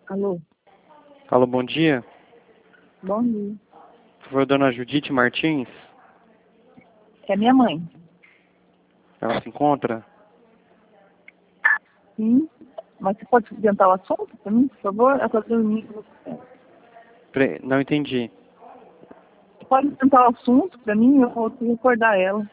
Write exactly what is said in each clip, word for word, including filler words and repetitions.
Alô? Alô, bom dia. Bom dia. Por favor, dona Judite Martins, É minha mãe. ela se encontra? Sim. Mas você pode adiantar o assunto para mim, por favor? Eu estou dormindo. Pre- Não entendi. Você pode adiantar o assunto para mim? Eu vou te recordar ela.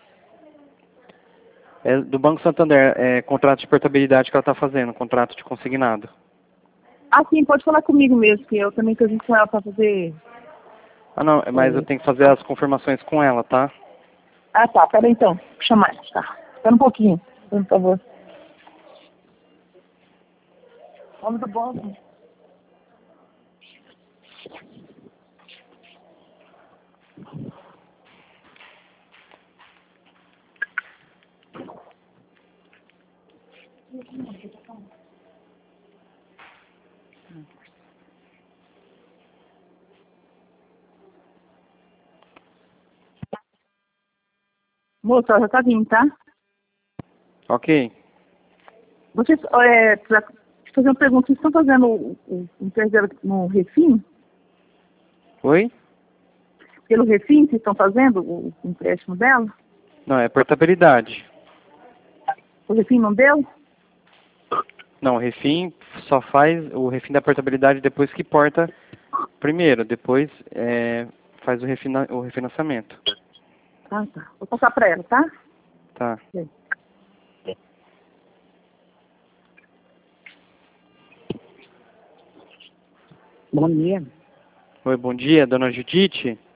É do Banco Santander, é contrato de portabilidade que ela está fazendo, contrato de consignado. Ah, sim, pode falar comigo mesmo, que eu também estou junto com ela para fazer... Ah, não, mas eu é, tenho que fazer as confirmações com ela, tá? Ah, tá. Pera aí, então. Vou chamar. Tá. Espera um pouquinho, por favor. Vamos do banco. Moça, ela já tá vindo, tá? Ok. Vocês, é, pra te fazer uma pergunta, vocês estão fazendo o, o, o empréstimo no Refim? Oi? Pelo Refim, vocês estão fazendo o, o empréstimo dela? Não, é portabilidade. O Refim não deu? Não, o refim só faz o refim da portabilidade depois que porta primeiro, depois é, faz o, refina, o refinanciamento. Ah, tá. Vou passar pra ela, tá? Tá. Sim. Bom dia. Oi, bom dia, dona Judite.